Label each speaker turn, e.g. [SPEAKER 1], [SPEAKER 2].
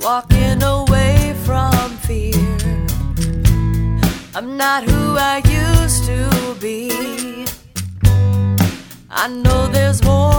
[SPEAKER 1] walking away from fear. I'm not who I used to be. I know there's more